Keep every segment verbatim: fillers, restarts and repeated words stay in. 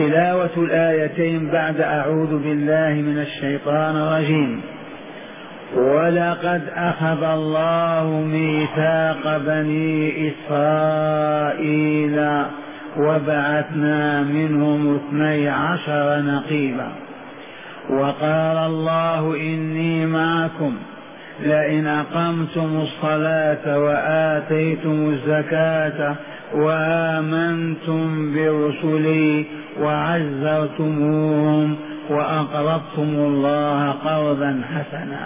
تلاوة الآيتين بعد أعوذ بالله من الشيطان الرجيم. ولقد أخذ الله ميثاق بني إسرائيل وبعثنا منهم اثني عشر نقيبا وقال الله إني معكم لئن أقمتم الصلاة وآتيتم الزكاة وآمنتم برسلي وعزرتموهم وأقرضتم الله قرضا حسنا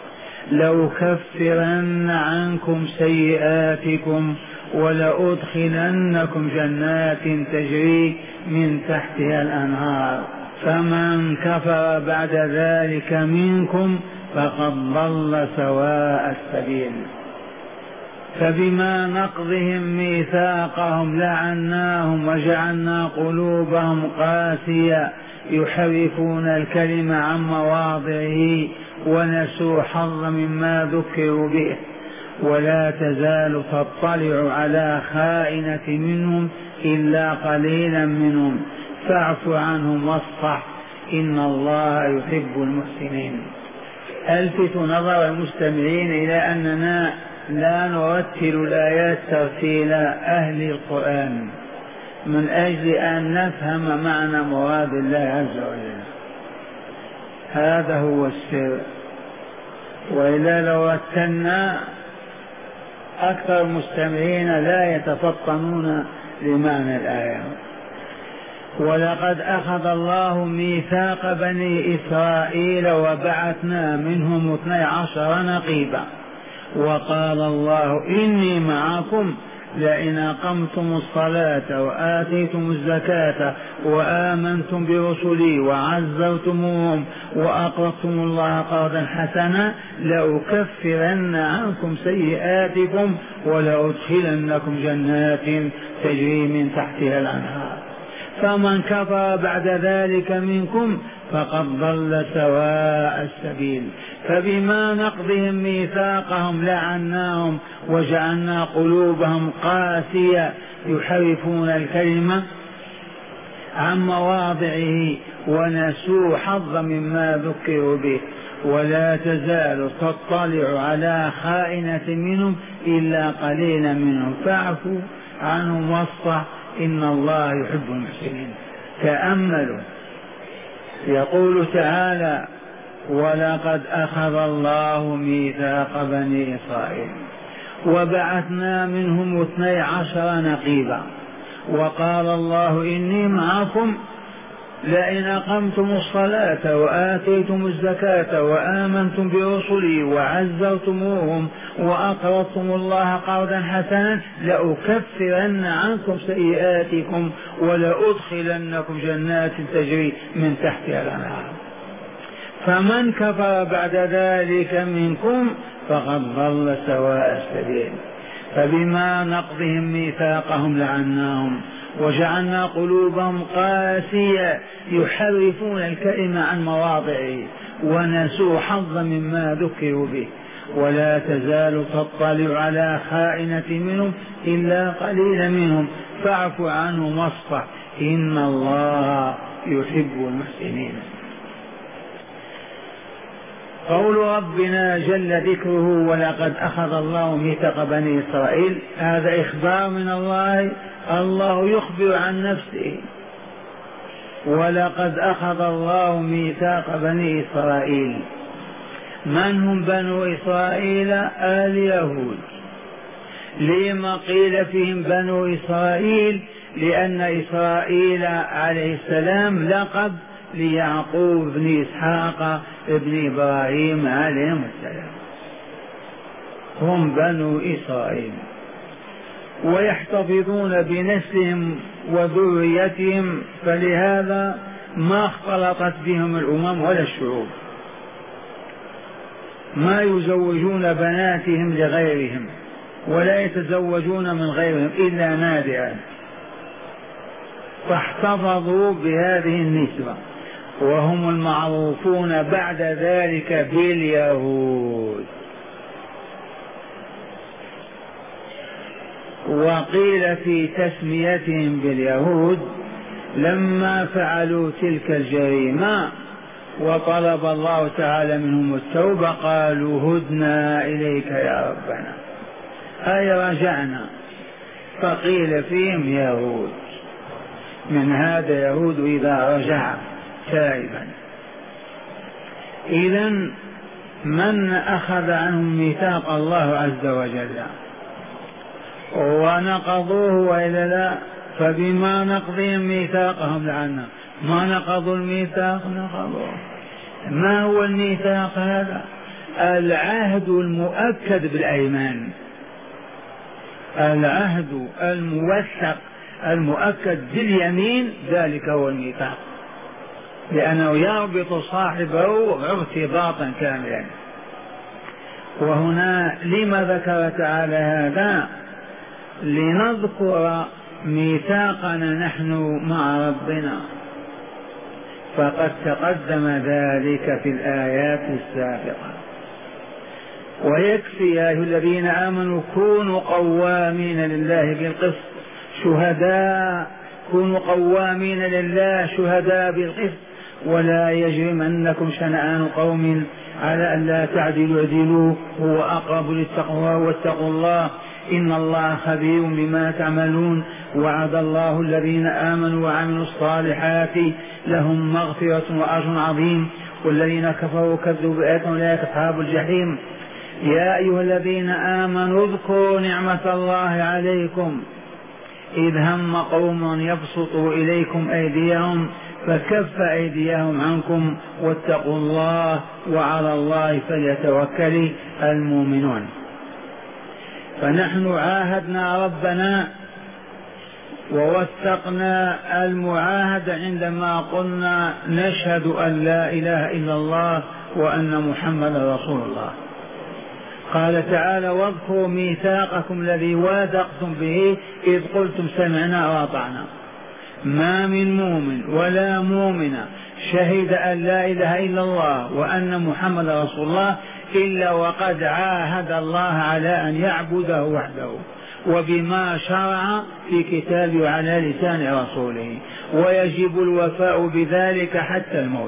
لأكفرن عنكم سيئاتكم ولأدخلنكم جنات تجري من تحتها الأنهار فمن كفر بعد ذلك منكم فقد ضل سواء السبيل. فبما نقضهم ميثاقهم لعناهم وجعلنا قلوبهم قاسية يحرفون الكلم عن مواضعه ونسوا حظا مما ذكروا به ولا تزال تطلع على خائنة منهم إلا قليلا منهم فاعف عنهم واصفح إن الله يحب المحسنين. ألفت نظر المستمعين إلى أننا لا نرتل الآيات ترتيل أهل القرآن من أجل أن نفهم معنى مراد الله عز وجل، هذا هو السر. وإلا لو رتلنا أكثر المستمعين لا يتفطنون لمعنى الآية. ولقد أخذ الله ميثاق بني إسرائيل وبعثنا منهم اثني عشر نقيبا وقال الله إني معكم لئن أقمتم الصلاة وآتيتم الزكاة وآمنتم برسلي وعزرتموهم وأقرضتم الله قرضا حسنا لأكفرن عنكم سيئاتكم ولأدخلنكم جنات تجري من تحتها الأنهار فمن كفر بعد ذلك منكم فقد ضل سواء السبيل. فبما نقضهم ميثاقهم لعناهم وجعلنا قلوبهم قاسية يحرفون الكلمة عن مواضعه ونسوا حظا مما ذكروا به ولا تزال تطلع على خائنة منهم إلا قليلا منهم فاعفوا عنهم واصفح إن الله يحب المحسنين. تأملوا يقول تعالى ولقد أخذ الله ميثاق بني إسرائيل وبعثنا منهم اثني عشر نقيبا وقال الله إني معكم لئن أقمتم الصلاة وآتيتم الزكاة وآمنتم برسلي وعزرتموهم وأقرضتم الله قرضا حسنا لأكفرن عنكم سيئاتكم ولأدخلنكم جنات تجري من تحتها الأنهار فمن كفر بعد ذلك منكم فقد ضل سواء السبيل. فبما نقضهم ميثاقهم لعناهم وجعلنا قلوبهم قاسية يحرفون الكلمة عن مواضعه ونسوا حظا مما ذكروا به ولا تزال تطلع على خائنة منهم إلا قليلا منهم فاعف عنهم واصفح إن الله يحب المحسنين. قول ربنا جل ذكره ولقد أخذ الله ميثاق بني إسرائيل هذا إخبار من الله، الله يخبر عن نفسه. ولقد أخذ الله ميثاق بني إسرائيل. من هم بنو إسرائيل؟ اليهود. لما قيل فيهم بنو إسرائيل؟ لأن إسرائيل عليه السلام لقب ليعقوب بن إسحاق ابن إبراهيم عليهم السلام، هم بنو إسرائيل ويحتفظون بنسلهم وذريتهم، فلهذا ما اختلطت بهم الأمم ولا الشعوب، ما يزوجون بناتهم لغيرهم ولا يتزوجون من غيرهم إلا نادرا، فاحتفظوا بهذه النسبة وهم المعروفون بعد ذلك باليهود. وقيل في تسميتهم باليهود لما فعلوا تلك الجريمة وطلب الله تعالى منهم التوبة قالوا هدنا إليك يا ربنا، أي رجعنا. فقيل فيهم يهود، من هذا يهود إذا رجع تائبا. إذن من أخذ عنهم ميثاق الله عز وجل ونقضوه وإلا لا، فبما نقضهم ميثاقهم لعنا، ما نقضوا الميثاق نقضوه. ما هو الميثاق هذا؟ العهد المؤكد بالأيمان، العهد الموثق المؤكد باليمين، ذلك هو الميثاق، لأنه يربط صاحبه ارتباطا كاملا. وهنا لما ذكر تعالى هذا؟ لنذكر ميثاقنا نحن مع ربنا، فقد تقدم ذلك في الآيات السابقة. ويكفي يا أيها الذين آمنوا كونوا قوامين لله بالقسط شهداء، كونوا قوامين لله شهداء بالقسط، ولا يجرمنكم شنآن قوم على أن لا تعدلوا اعدلوا هو أقرب للتقوى واتقوا الله إن الله خبير بما تعملون. وعد الله الذين آمنوا وعملوا الصالحات لهم مغفرة وأجر عظيم، والذين كفروا كذبوا بآياتنا أولئك أصحاب الجحيم. يا أيها الذين آمنوا اذكروا نعمة الله عليكم إذ هم قوم يبسطوا إليكم أيديهم فكف أيديهم عنكم واتقوا الله وعلى الله فليتوكل المؤمنون. فنحن عاهدنا ربنا ووثقنا المعاهدة عندما قلنا نشهد أن لا إله إلا الله وأن محمدا رسول الله. قال تعالى واذكروا ميثاقكم الذي واثقتم به إذ قلتم سمعنا وأطعنا. ما من مؤمن ولا مؤمنة شهد أن لا إله إلا الله وأن محمدا رسول الله إلا وقد عاهد الله على أن يعبده وحده وبما شرع في كتابه وعلى لسان رسوله، ويجب الوفاء بذلك حتى الموت.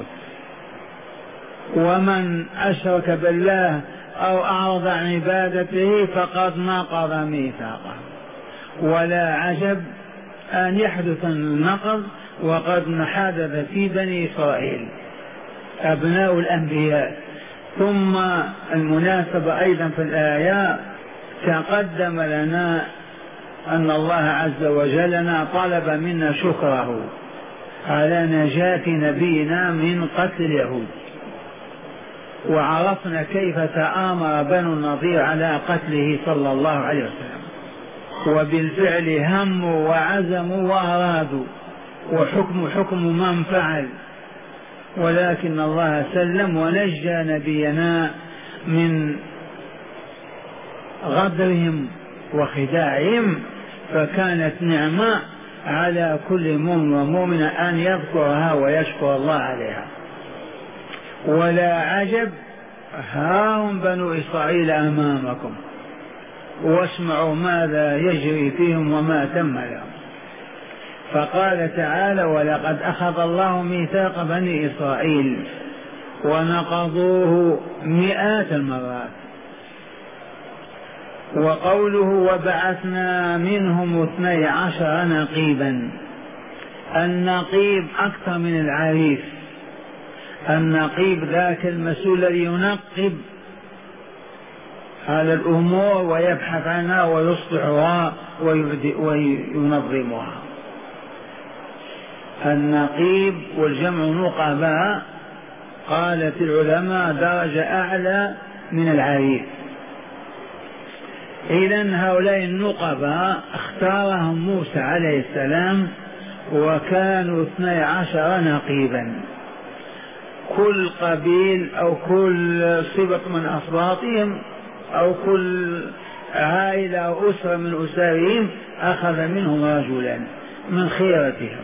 ومن أشرك بالله أو أعرض عن عبادته فقد نقض ميثاقه. ولا عجب أن يحدث النقض وقد حدث في بني إسرائيل أبناء الأنبياء. ثم المناسبة أيضا في الآية تقدم لنا أن الله عز وجل طلب منا شكره على نجاة نبينا من قتل اليهود، وعرفنا كيف تآمر بنو النضير على قتله صلى الله عليه وسلم، وبالفعل هموا وعزموا وأرادوا، وحكم حكم من فعل، ولكن الله سلم ونجى نبينا من غدرهم وخداعهم. فكانت نعمة على كل مؤمن ومؤمن أن يذكرها ويشكر الله عليها. ولا عجب هاهم بنو إسرائيل أمامكم واسمعوا ماذا يجري فيهم وما تم لهم. فقال تعالى ولقد أخذ الله ميثاق بني إسرائيل ونقضوه مئات المرات. وقوله وبعثنا منهم اثني عشر نقيبا، النقيب أكثر من العريف. النقيب ذاك المسؤول الذي ينقب على الأمور ويبحث عنها ويصلحها وينظمها. النقيب والجمع نقباء، قالت العلماء درجة أعلى من العريف. إذن هؤلاء النقباء اختارهم موسى عليه السلام وكانوا اثني عشر نقيبا. كل قبيل أو كل سبط من أسباطهم أو كل عائلة أو أسرة من أسرهم أخذ منهم رجلا من خيرتهم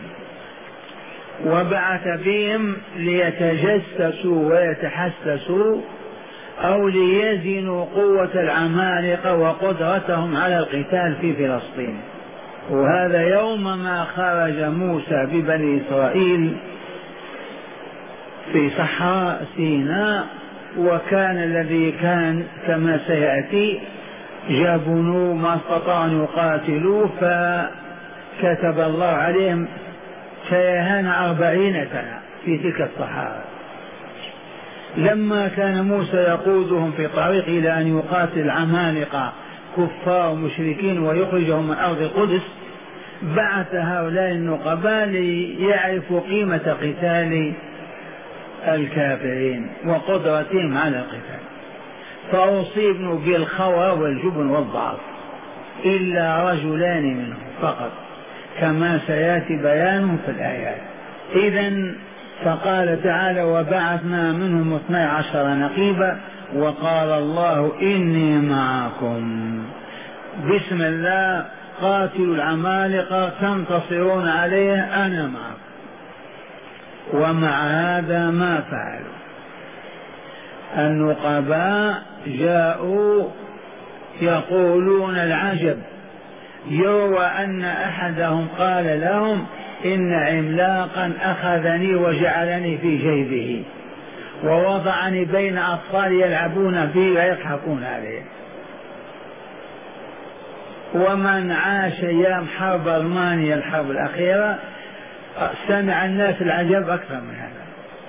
وبعث بهم ليتجسسوا ويتحسسوا أو ليزنوا قوة العمالقة وقدرتهم على القتال في فلسطين. وهذا يوم ما خرج موسى ببني إسرائيل في صحراء سيناء، وكان الذي كان كما سيأتي جابنوا ما استطاعوا أن يقاتلوا، فكتب الله عليهم شيهان أربعين سنة في تلك الصحراء. لما كان موسى يقودهم في طريق إلى أن يقاتل عمالقة كفار مشركين ويخرجهم من أرض القدس، بعث هؤلاء النقباء ليعرفوا قيمة قتال الكافرين وقدرتهم على القتال، فأصيبوا بالخوى والجبن والضعف إلا رجلان منهم فقط كما سيأتي بيانه في الآيات. إذن فقال تعالى: وبعثنا منهم اثني عشر نقيبا وقال الله إني معكم، بسم الله قاتلوا العمالقة تنتصرون عليه أنا معكم. ومع هذا ما فعلوا. النقباء جاءوا يقولون العجب، يروى أن أحدهم قال لهم: إن عملاقا أخذني وجعلني في جيبه ووضعني بين أطفال يلعبون فيه ويضحكون عليه. ومن عاش أيام حرب ألمانيا الحرب الأخيرة سمع الناس العجب أكثر من هذا،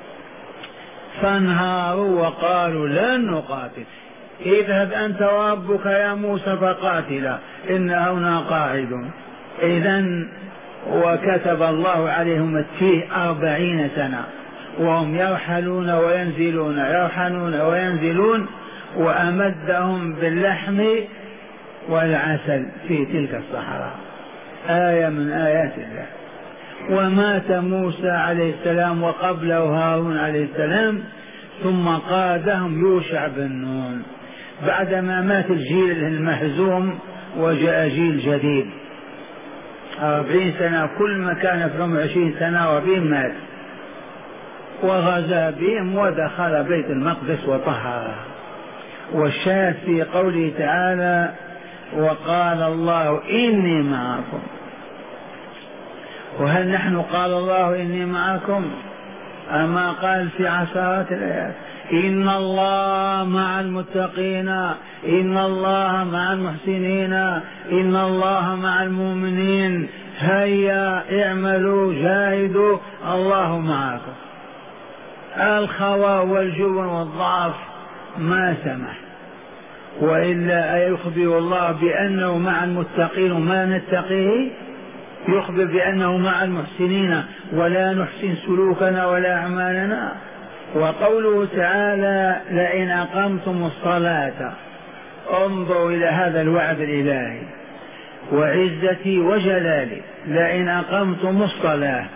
فانهاروا وقالوا: لن نقاتل، اذهب أنت وربك يا موسى فقاتلا إن هنا قاعدون. إذن وكتب الله عليهم التيه أربعين سنة وهم يرحلون وينزلون يرحلون وينزلون، وأمدهم باللحم والعسل في تلك الصحراء، آية من آيات الله. ومات موسى عليه السلام وقبله هارون عليه السلام، ثم قادهم يوشع بن نون بعدما مات الجيل المهزوم وجاء جيل جديد. أربعين سنة، كل ما كان في عمر عشرين سنة وبهم مات، وغزا بهم ودخل بيت المقدس وطهره. والشاهد في قوله تعالى: وقال الله إني معكم. وهل نحن قال الله إني معكم؟ أما قال في عشرات الآيات: إن الله مع المتقين، إن الله مع المحسنين، إن الله مع المؤمنين، هيا اعملوا جاهدوا الله معكم. الخوى والجبن والضعف ما سمح، وإلا يخبر الله بأنه مع المتقين وما نتقيه، يخبر بأنه مع المحسنين ولا نحسن سلوكنا ولا أعمالنا. وقوله تعالى: لئن أقمتم الصلاة، انظروا إلى هذا الوعد الإلهي وعزتي وجلالي، لئن أقمتم الصلاة،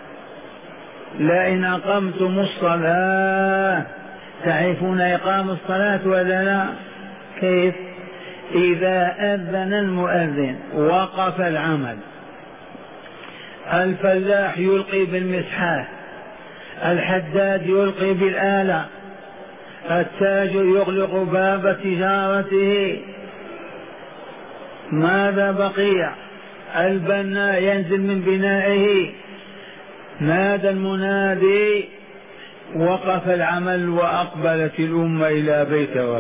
لئن أقمتم الصلاة. تعرفون إقام الصلاة ولا لا؟ كيف؟ إذا أذن المؤذن وقف العمل، الفلاح يلقي بالمسحاه، الحداد يلقي بالآلة، التاجر يغلق باب تجارته، ماذا بقي؟ البناء ينزل من بنائه، نادى المنادي، وقف العمل وأقبلت الأمة إلى بيت رب،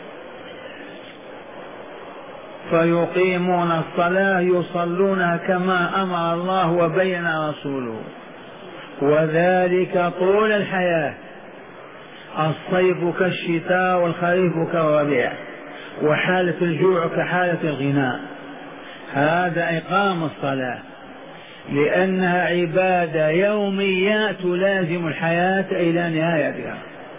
فيقيمون الصلاة يصلونها كما أمر الله وبين رسوله، وذلك طول الحياة، الصيف كالشتاء والخريف كالربيع، وحالة الجوع كحالة الغناء. هذا إقام الصلاة، لأنها عبادة يومية تلازم الحياة إلى نهايتها.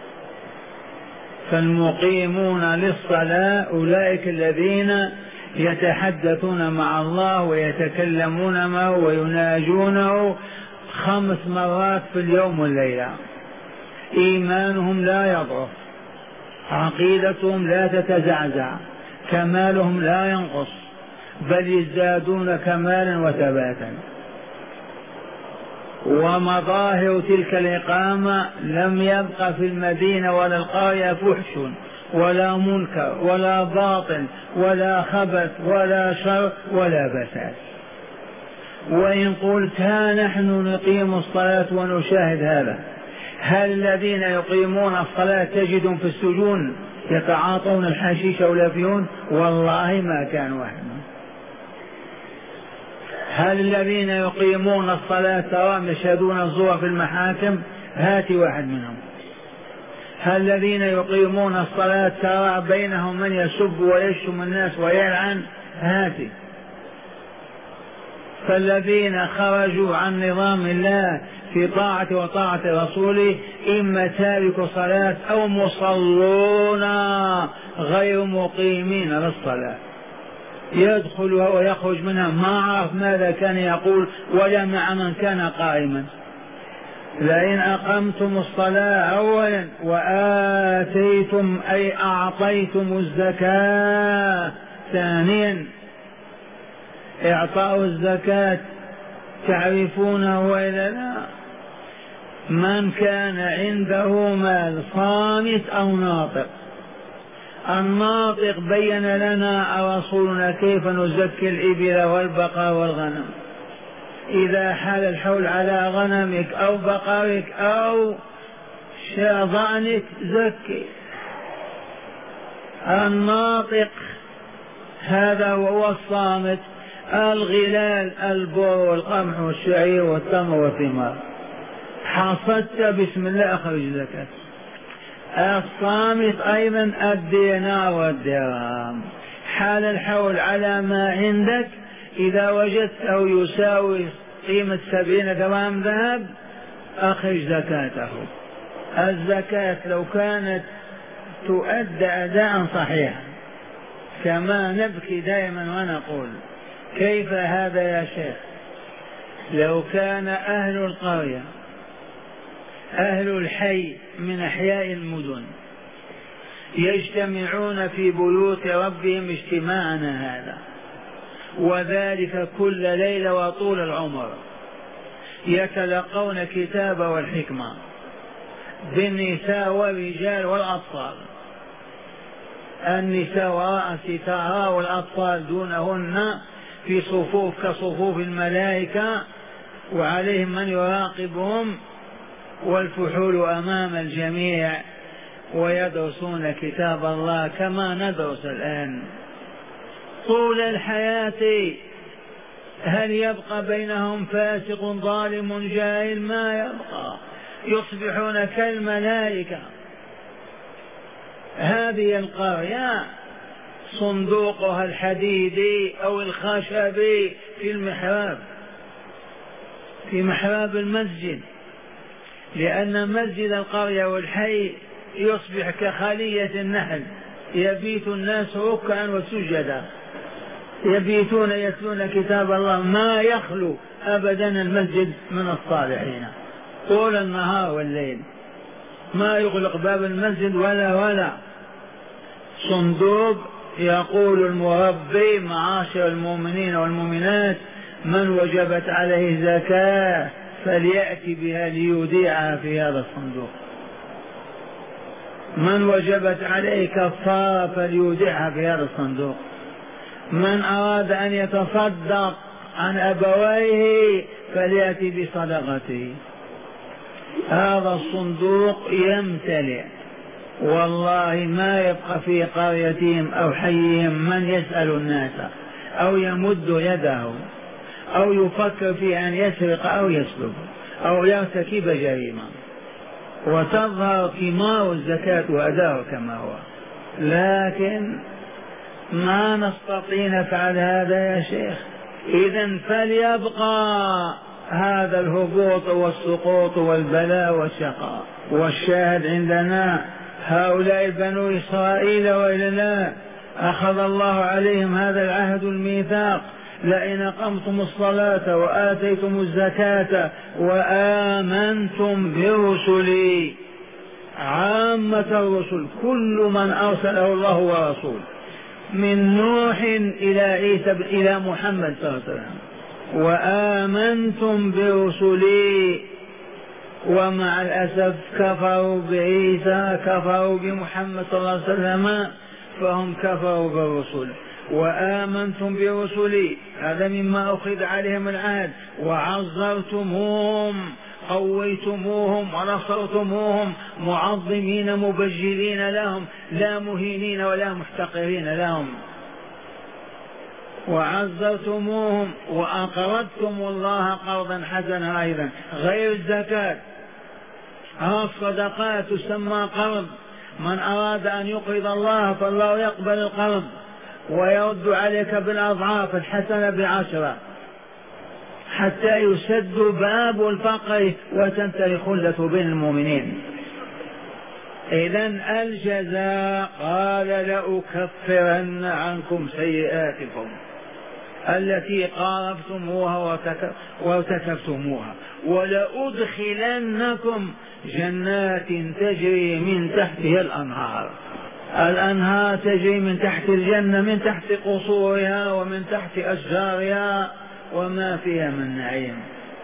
فالمقيمون للصلاة أولئك الذين يتحدثون مع الله ويتكلمون معه ويناجونه خمس مرات في اليوم والليلة، إيمانهم لا يضعف، عقيدتهم لا تتزعزع، كمالهم لا ينقص، بل يزدادون كمالا وثباتا. ومظاهر تلك الإقامة لم يبق في المدينة ولا القرية فحش ولا منكر ولا باطل ولا خبث ولا شر ولا بساس. وإن قلت ها نحن نقيم الصلاة ونشاهد هذا، هل الذين يقيمون الصلاة تجدهم في السجون يتعاطون الحشيش أو الأفيون؟ والله ما كان واحد. هل الذين يقيمون الصلاة تراهم يشهدون الزور في المحاكم؟ هات واحد منهم. هل الذين يقيمون الصلاة ترى بينهم من يسب ويشتم الناس ويلعن؟ هات. فالذين خرجوا عن نظام الله في طاعة وطاعة رسوله إما تارك صلاة أو مصلون غير مقيمين للصلاة، يدخلها ويخرج منها ما عرف ماذا كان يقول ولا مع من كان قائما. لئن أقمتم الصلاة أولا وآتيتم أي أعطيتم الزكاة ثانيا. إعطاء الزكاة تعرفونه وإلا لا؟ من كان عنده مال صامت أو ناطق. الناطق بين لنا رسولنا كيف نزكي الإبل والبقر والغنم. إذا حال الحول على غنمك أو بقرك أو ضأنك زكي. الناطق هذا هو الصامت. الغلال البر والقمح والشعير والتمر والثمار حصدت بسم الله أخرج زكاة. الصامت أيضا الدينار والدرهم. حال الحول على ما عندك إذا وجدته يساوي قيمة سبعين درهم ذهب أخرج زكاته. الزكاة لو كانت تؤدى أداء صحيحا كما نبكي دائما ونقول كيف هذا يا شيخ؟ لو كان أهل القرية أهل الحي من أحياء المدن يجتمعون في بيوت ربهم اجتماعنا هذا، وذلك كل ليلة وطول العمر، يتلقون كتاب والحكمة بالنساء والرجال والأطفال، النساء وراء ستارها والأطفال دونهن في صفوف كصفوف الملائكة وعليهم من يراقبهم، والفحول أمام الجميع ويدرسون كتاب الله كما ندرس الآن طول الحياة. هل يبقى بينهم فاسق ظالم جاهل؟ ما يبقى، يصبحون كالملائكة. هذه القرية صندوقها الحديدي أو الخشبي في المحراب، في محراب المسجد، لأن مسجد القرية والحي يصبح كخلية النحل، يبيت الناس ركعا وسجدا، يبيتون يتلون كتاب الله، ما يخلو أبدا المسجد من الصالحين طول النهار والليل، ما يغلق باب المسجد ولا ولا صندوق. يقول المربي معاشر المؤمنين والمؤمنات من وجبت عليه زكاة فليأتي بها ليوديعها في هذا الصندوق، من وجبت عليه كفارة فليوديعها في هذا الصندوق، من أراد أن يتصدق عن أبويه فليأتي بصدقته. هذا الصندوق يمتلئ، والله ما يبقى في قريتهم أو حيهم من يسأل الناس أو يمد يده أو يفكر في أن يسرق أو يسلب أو يرتكب جريمة، وتظهر ثمار الزكاة وأداء كما هو. لكن ما نستطيع نفعل هذا يا شيخ. إذن فليبقى هذا الهبوط والسقوط والبلاء والشقاء. والشاهد عندنا هؤلاء بنو إسرائيل وإلا لا أخذ الله عليهم هذا العهد الميثاق لئن أقمتم الصلاة وآتيتم الزكاة وآمنتم برسلي. عامة الرسل كل من أرسله الله ورسول من نوح إلى عيسى إلى محمد صلى الله عليه وسلم. وآمنتم برسلي، ومع الأسف كفروا بعيسى، كفروا بمحمد صلى الله عليه وسلم، فهم كفروا بالرسل. وآمنتم برسلي، هذا مما أخذ عليهم العهد، وعزرتموهم قويتموهم ونصرتموهم معظمين مبجلين لهم لا مهينين ولا محتقرين لهم، وعزرتموهم وأقرضتم الله قرضا حسنا أيضا غير الزكاة. ها الصدقات تسمى قرض، من أراد أن يقرض الله فالله يقبل القرض ويرد عليك بالأضعاف الحسنة بعشرة حتى يسد باب الفقر وتنتهي الخلة بين المؤمنين. إذن الجزاء قال لأكفرن عنكم سيئاتكم التي قارفتموها وارتكبتموها ولأدخلنكم جنات تجري من تحتها الأنهار. الأنهار تجري من تحت الجنة، من تحت قصورها ومن تحت أشجارها وما فيها من نعيم.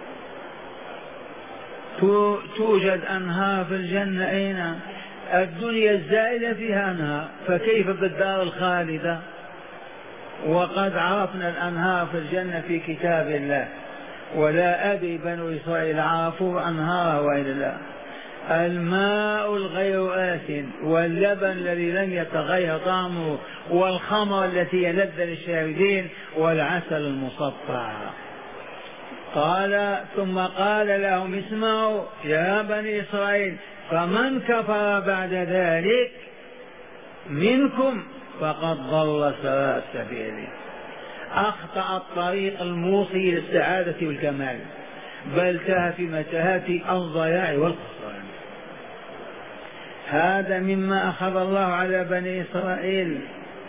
توجد أنهار في الجنة، أين؟ الدنيا الزائلة فيها أنهار، فكيف بالدار الخالدة؟ وقد عرفنا الأنهار في الجنة في كتاب الله، ولا أدري بنو إسرائيل عرفوا أنهار وإلا لا. الماء الغير آسن، واللبن الذي لم يتغير طعمه، والخمر التي هي لذة للشاربين، والعسل المصفى. قال ثم قال لهم اسمعوا يا بني إسرائيل فمن كفر بعد ذلك منكم فقد ضل سواء السبيل، أخطأ الطريق الموصي للسعادة والكمال، بل تاه في متاهات الضياع والخسران. هذا مما أخذ الله على بني إسرائيل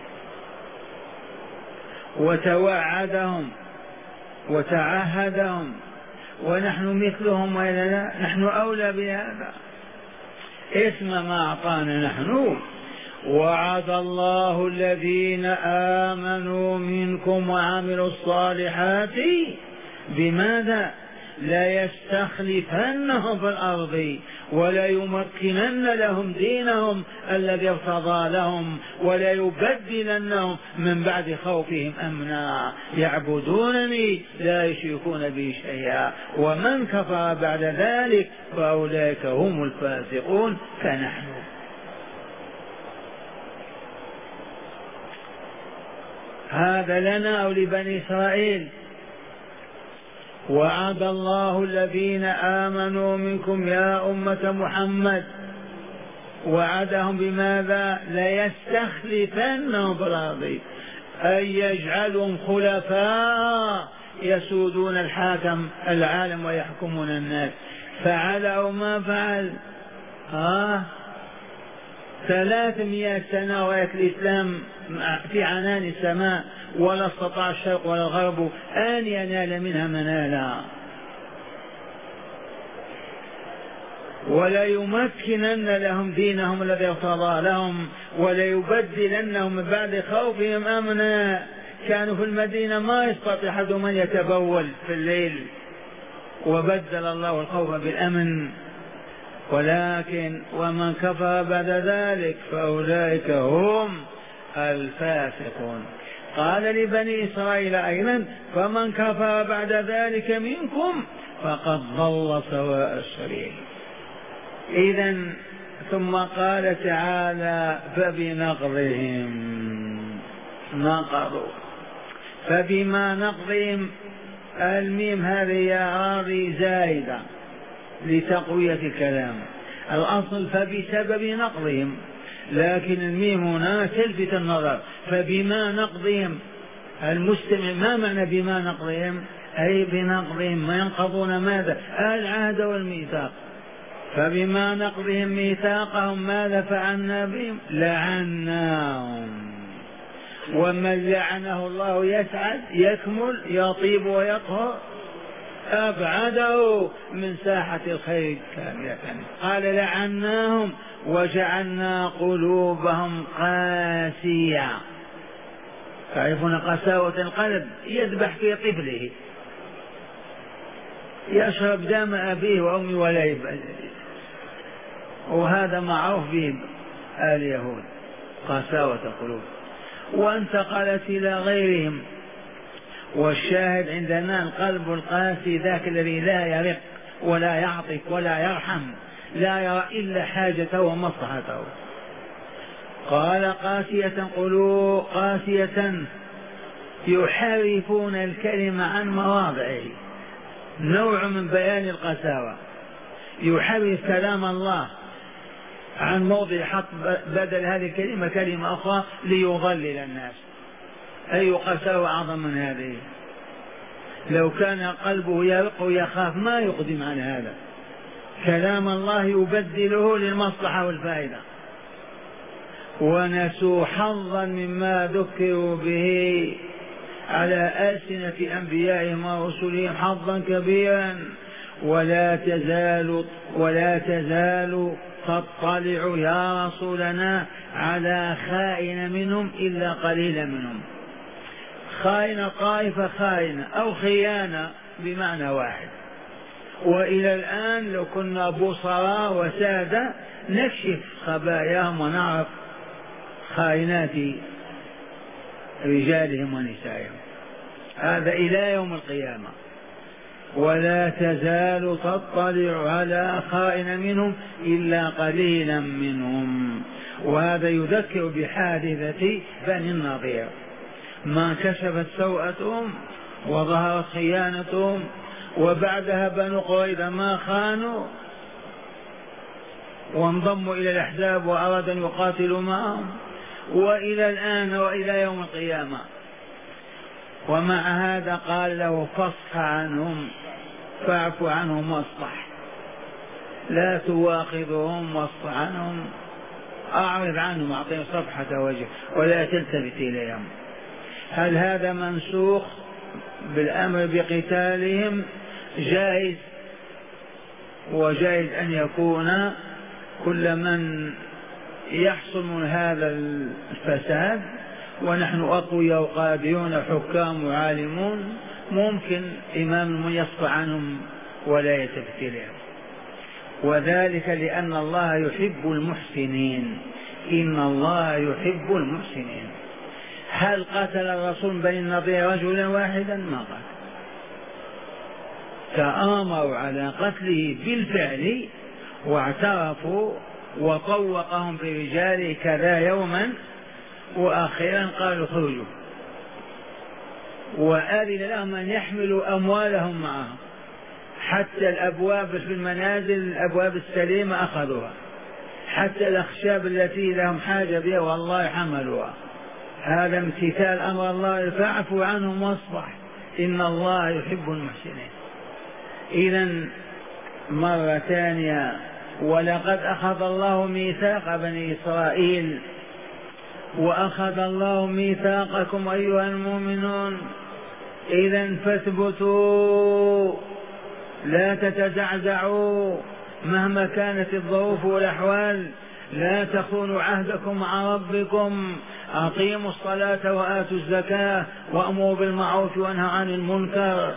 وتوعدهم وتعهدهم، ونحن مثلهم وإلا لا؟ نحن أولى بهذا. اسم ما أعطانا نحن: وعد الله الذين آمنوا منكم وعملوا الصالحات بماذا؟ لا يستخلفنهم في الأرض ولا يمكنن لهم دينهم الذي ارتضى لهم ولا يبدلنهم من بعد خوفهم أمنا يعبدونني لا يشركون بي شيئا ومن كفر بعد ذلك فأولئك هم الفاسقون كنحن. هذا لنا أو لبني إسرائيل. وعد الله الذين آمنوا منكم يا أمة محمد، وعدهم بماذا؟ ليستخلفنهم في الأرض، أي يجعلهم خلفاء يسودون الحاكم العالم ويحكمون الناس. فعل أو ما فعل؟ آه ثلاثمائة سنة وراء الإسلام في عنان السماء، ولا استطاع الشرق ولا الغرب أن ينال منها منالا، ولا يمكنن لهم دينهم الذي ارتضى لهم ولا يبدلنهم من بعد خوفهم أمنا. كانوا في المدينة ما يستطيع أحد من يتبول في الليل، وبدل الله الخوف بالأمن. ولكن ومن كفر بعد ذلك فأولئك هم الفاسقون. قال لبني إسرائيل أيضا فمن كفر بعد ذلك منكم فقد ضل سواء السبيل. إذن ثم قال تعالى فبنقضهم نقضوا. فبما نقضهم، الميم هذه يا راضي زائدة لتقوية الكلام، الأصل فبسبب نقضهم، لكن الميم هنا تلفت النظر. فبما نقضهم، المستمع ما معنى بما نقضهم؟ أي بنقضهم ما ينقضون ماذا؟ العهد والميثاق. فبما نقضهم ميثاقهم ماذا فعلنا بهم؟ لعناهم. ومن لعنه الله يسعد يكمل يطيب ويطهر، أبعده من ساحة الخير كاملة. قال لعناهم وجعلنا قلوبهم قاسية. تعرفون قساوة القلب؟ يذبح في طفله، يشرب دم أبيه وأمه ولا يبالي، وهذا معروف به اليهود، قساوة القلوب. وانتقلت إلى غيرهم. والشاهد عندنا القلب القاسي ذاك الذي لا يرق ولا يعطف ولا يرحم، لا يرى إلا حاجته ومصلحته. قال قاسية قلوب، قاسية يحرفون الكلمة عن مواضعه، نوع من بيان القساوة. يحرف كلام الله عن موضع حق، بدل هذه الكلمة كلمة أخرى ليضلل الناس. أي قساوة أعظم من هذه؟ لو كان قلبه يرق ويخاف ما يقدم عن هذا. كلام الله يبدله للمصلحة والفائدة. ونسوا حظا مما ذكروا به على ألسنة أنبيائهم ورسلهم، حظا كبيرا. ولا تزال ولا تزال تطلع يا رسولنا على خائن منهم إلا قليلا منهم. خائن طائفة خائنة أو خيانة بمعنى واحد. وإلى الآن لو كنا بصراء وسادة نكشف خباياهم ونعرف خائنات رجالهم ونسائهم. هذا إلى يوم القيامة. ولا تزال تطلع على خائن منهم إلا قليلا منهم. وهذا يذكر بحادثة بني النضير، ما كشفت سوءتهم وظهرت خيانتهم، وبعدها بنو قريظة ما خانوا وانضموا إلى الأحزاب وأرادوا أن يقاتلوا معهم، وإلى الآن وإلى يوم القيامة. ومع هذا قال له فاصفح عنهم، فاعف عنهم واصفح، لا تواخذهم واصفح عنهم، أعرض عنهم، أعطيهم صفحة وجه ولا تلتفت إليهم. هل هذا منسوخ بالأمر بقتالهم؟ جائز، وجائز أن يكون كل من يحصل من هذا الفساد ونحن أقوياء وقادرون حكام وعالمون، ممكن إمام يصفح عنهم ولا يلتفت إليهم. وذلك لأن الله يحب المحسنين، إن الله يحب المحسنين. هل قتل الرسول بني النضير رجلا واحدا؟ ما قتل، تآمروا على قتله بالفعل واعترفوا وطوقهم برجاله كذا يوما، وأخيرا قالوا خرجوا، وأذن لهم أن يحملوا أموالهم معهم، حتى الأبواب في المنازل الأبواب السليمة أخذوها، حتى الأخشاب التي لهم حاجة بها والله حملوها. هذا امتثال أمر الله، فاعفوا عنهم واصفح، إن الله يحب المحسنين. إذن مرة ثانية، ولقد أخذ الله ميثاق بني إسرائيل وأخذ الله ميثاقكم أيها المؤمنون، إذن فاثبتوا لا تتزعزعوا مهما كانت الظروف والأحوال، لا تخونوا عهدكم مع ربكم، أقيموا الصلاة وآتوا الزكاة وأمروا بالمعروف وانهوا عن المنكر.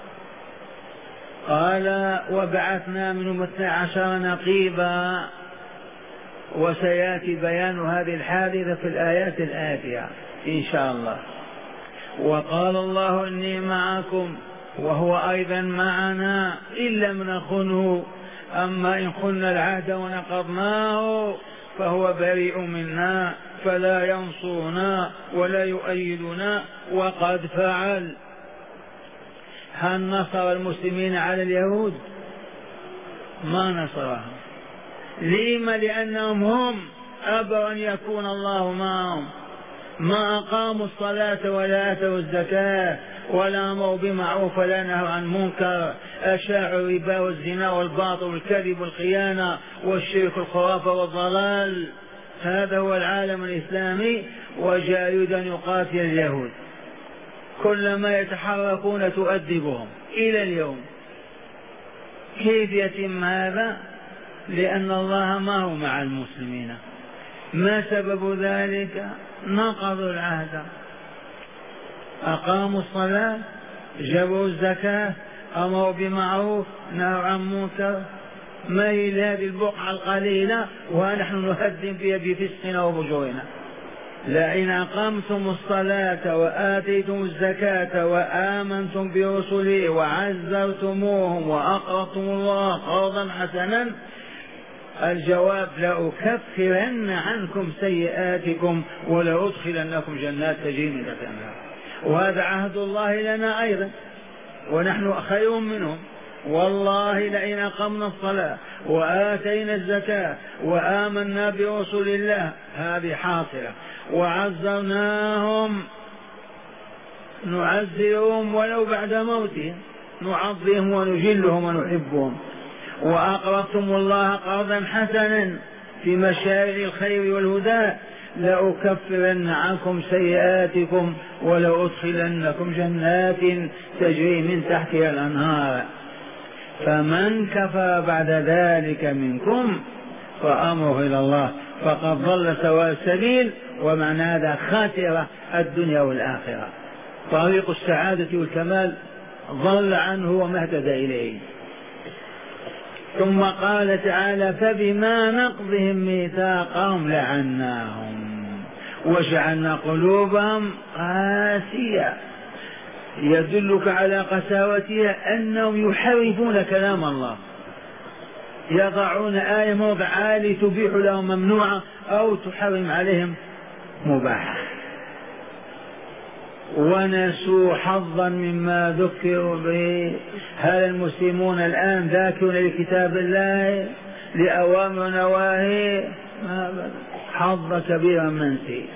قال وبعثنا منهم اثني عشر نقيبا، وسيأتي بيان هذه الحادثة في الآيات الآتية إن شاء الله. وقال الله إني معكم وهو أيضا معنا إلا من نخنه، أما إن خنا العهد ونقضناه فهو بريء منا، فلا ينصرنا ولا يؤيدنا وقد فعل. هل نصر المسلمين على اليهود؟ ما نصرهم. لما؟ لأنهم هم أبوا أن يكون الله معهم، ما أقاموا الصلاة ولا آتوا الزكاة ولا أمروا بمعروف ولا نهوا عن منكر، أشاعوا الربا والزنا والباطل والكذب والخيانة والشرك والخرافة والضلال. هذا هو العالم الإسلامي، وجاء يريد أن يقاتل اليهود، كلما يتحركون تؤدبهم إلى اليوم. كيف يتم هذا؟ لأن الله ما هو مع المسلمين. ما سبب ذلك؟ نقضوا العهد، أقاموا الصلاة، جبروا الزكاة، أمروا بمعروف، نهوا عن منكر. ما هي هذه البقعة القليلة ونحن نهدم فيها بفسقنا وفجورنا؟ لئن أقمتم الصلاة وآتيتم الزكاة وآمنتم برسلي وعزرتموهم وأقرضتم الله قرضا حسنا، الجواب لأكفرن عنكم سيئاتكم ولأدخلنكم جنات تجري من تحتها الأنهار. وهذا عهد الله لنا أيضا ونحن خير منهم. والله لئن أقمنا الصلاة وآتينا الزكاة وآمنا برسل الله، هذه حاصلة، وعزرناهم، نعزرهم ولو بعد موتهم، نعظمهم ونجلهم ونحبهم، وأقرضتم الله قرضا حسنا في مشارع الخير والهدى، لأكفرن عنكم سيئاتكم ولأدخلنكم جنات تجري من تحتها الأنهار، فمن كفر بعد ذلك منكم فأمره إلى الله فقد ضل سواء السبيل. ومعنى هذا خاسر الدنيا والآخرة، طريق السعادة والكمال ضل عنه وما اهتدى إليه. ثم قال تعالى: فبما نقضهم ميثاقهم لعناهم وجعلنا قلوبهم قاسية. يدلك على قساوتها أنهم يحرفون كلام الله، يضعون آية موضع عالي تبيح لهم ممنوعة أو تحرم عليهم مباحة. ونسوا حظا مما ذكروا به. هل المسلمون الآن ذاكرون لكتاب الله لأوامر ونواهي؟ حظ كبيرا منسي.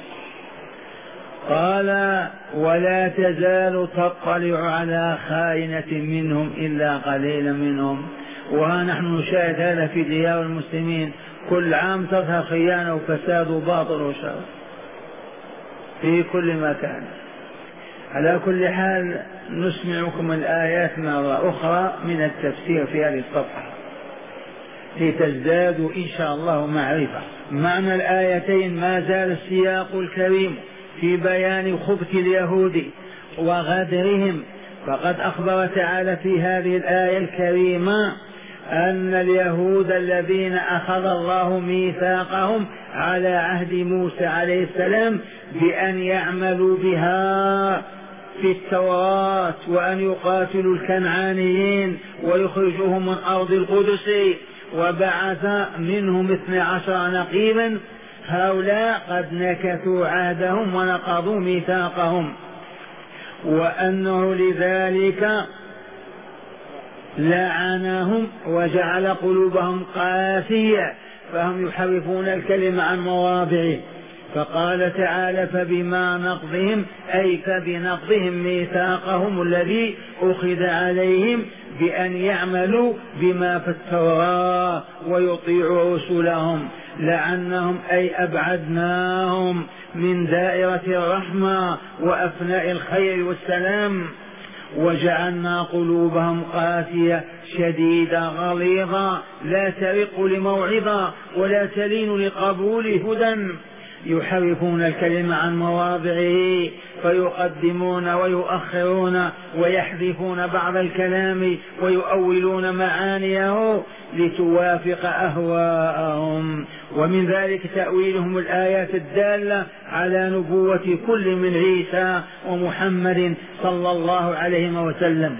قال: ولا تزال تطلع على خائنة منهم إلا قليلا منهم. وها نحن نشاهد هذا في ديار المسلمين، كل عام تظهر خيانة وفساد وباطل وشر في كل مكان. على كل حال نسمعكم الآيات مرة أخرى من التفسير في هذه الصفحة لتزدادوا إن شاء الله معرفة. معنى الآيتين ما زال السياق الكريم في بيان خبث اليهود وغدرهم، فقد أخبر تعالى في هذه الآية الكريمة أن اليهود الذين أخذ الله ميثاقهم على عهد موسى عليه السلام بأن يعملوا بها في التوراة وأن يقاتلوا الكنعانيين ويخرجوهم من أرض القدس، وبعث منهم اثني عشر نقيبا، هؤلاء قد نكثوا عهدهم ونقضوا ميثاقهم، وأنه لذلك لعنهم وجعل قلوبهم قاسية فهم يحرفون الكلمة عن مواضعه. فقال تعالى: فبما نقضهم أي فبنقضهم ميثاقهم الذي أخذ عليهم بأن يعملوا بما في التوراة ويطيعوا رسلهم، لعنهم أي أبعدناهم من دائرة الرحمة وأفناء الخير والسلام، وجعلنا قلوبهم قاسية شديدة غليظة لا ترق لموعظة ولا تلين لقبول هدى، يحرفون الكلمة عن مواضعه فيقدمون ويؤخرون ويحذفون بعض الكلام ويؤولون معانيه لتوافق أهواءهم. ومن ذلك تأويلهم الآيات الدالة على نبوة كل من عيسى ومحمد صلى الله عليه وسلم،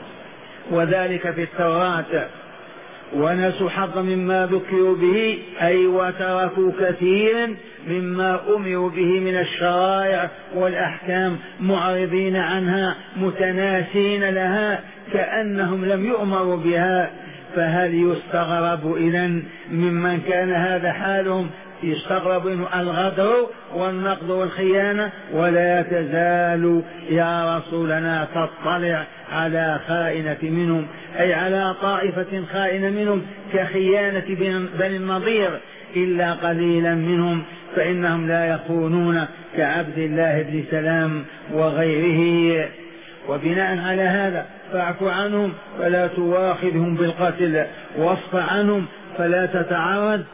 وذلك في التوراة. ونسوا حظا مما ذكروا به أي وتركوا كثيرا مما أمروا به من الشرائع والأحكام معرضين عنها متناسين لها كأنهم لم يؤمروا بها. فهل يستغرب إذن ممن كان هذا حالهم يستغرب إنه الغدر والنقد والخيانة؟ ولا تزال يا رسولنا تطلع على خائنة منهم أي على طائفة خائنة منهم كخيانة بني النضير إلا قليلا منهم، فإنهم لا يخونون كعبد الله بن سلام وغيره. وبناء على هذا فاعف عنهم فلا تواخذهم بالقتل، واصف عنهم فلا تتعرض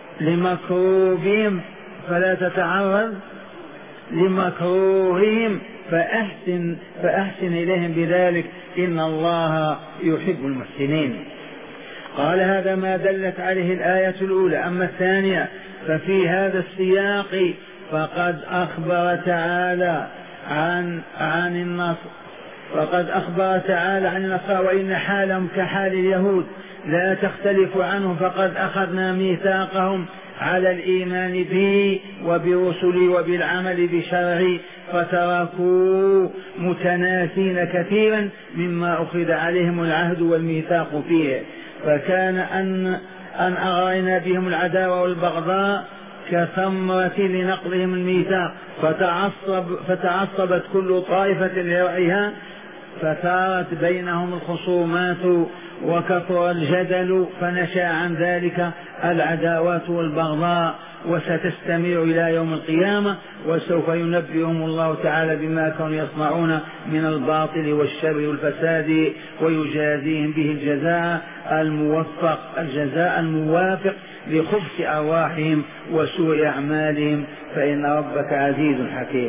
لمكروبهم فلا تتعرض لمكروههم فأحسن, فأحسن إليهم بذلك إن الله يحب المحسنين. قال: هذا ما دلت عليه الآية الأولى. أما الثانية ففي هذا السياق فقد أخبر تعالى عن عن النصر فقد أخبر تعالى عن النصارى وإن حالهم كحال اليهود لا تختلف عنهم، فقد أخذنا ميثاقهم على الإيمان به وبرسلي وبالعمل بشرعي، فتركوا متناسين كثيرا مما أخذ عليهم العهد والميثاق فيه، فكان أن أن أغرينا بهم العداوة والبغضاء كثمرة لنقضهم الميثاق، فتعصب فتعصبت كل طائفة لرأيها، فثارت بينهم الخصومات وكثر الجدل، فنشأ عن ذلك العداوات والبغضاء، وستستمر إلى يوم القيامة، وسوف ينبئهم الله تعالى بما كانوا يصنعون من الباطل والشر والفساد، ويجازيهم به الجزاء الموفق، الجزاء الموافق لخبث أرواحهم وسوء أعمالهم، فإن ربك عزيز حكيم.